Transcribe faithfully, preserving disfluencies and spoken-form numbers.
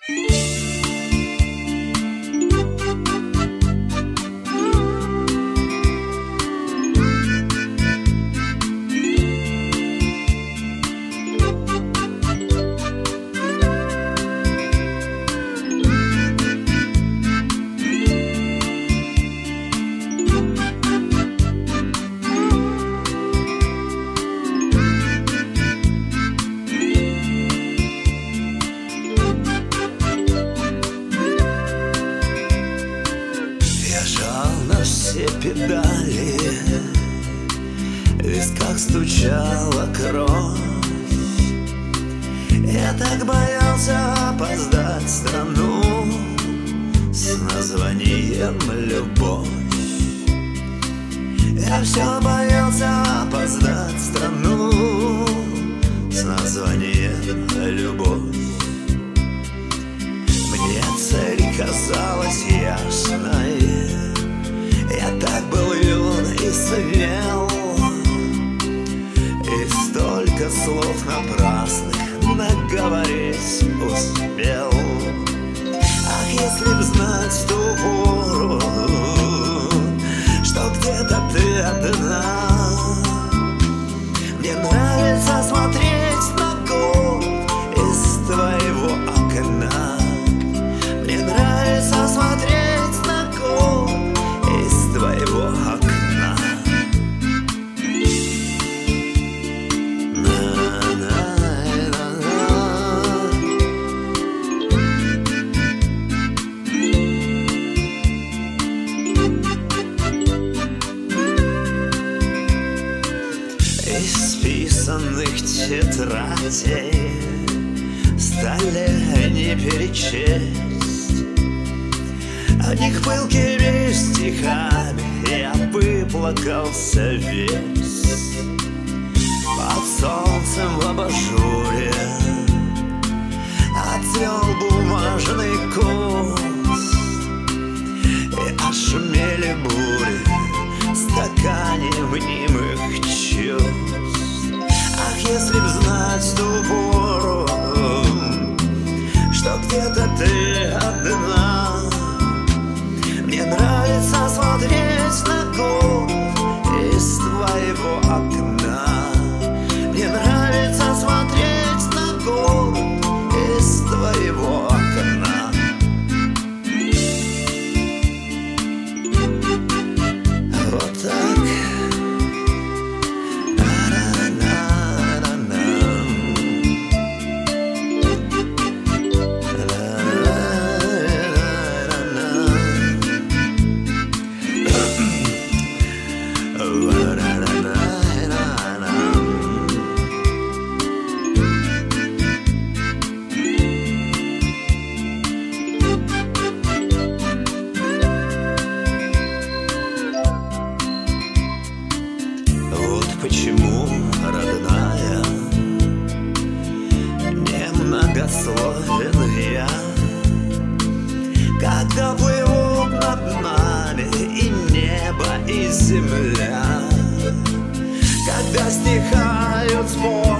Все педали, в висках стучала кровь. Я так боялся опоздать в страну с названием «Любовь». Я все боялся опоздать в страну с названием «Любовь». Мне цель казалась ясной, я так был юн и смел, и столько слов напрасных наговорить успел. Ах, если б знать в ту пору, что где-то ты одна. Мне нравится смотреть на город из твоего окна. Мне нравится смотреть на город из твоего окна. Исписанных тетрадей стали не перечесть. О них пылкими стихами я выплакался весь. Под солнцем в абажуре отцвел бумажный куст, и ошумели бури в стакане мнимых чувств. Ах, если б знать ту пору, что где-то ты одна. Мне нравится смотреть на город из твоего окна. Мне нравится смотреть на город из твоего окна. Вот так. Почему, родная, немногословен я, когда плывут над нами и небо, и земля, когда стихают споры.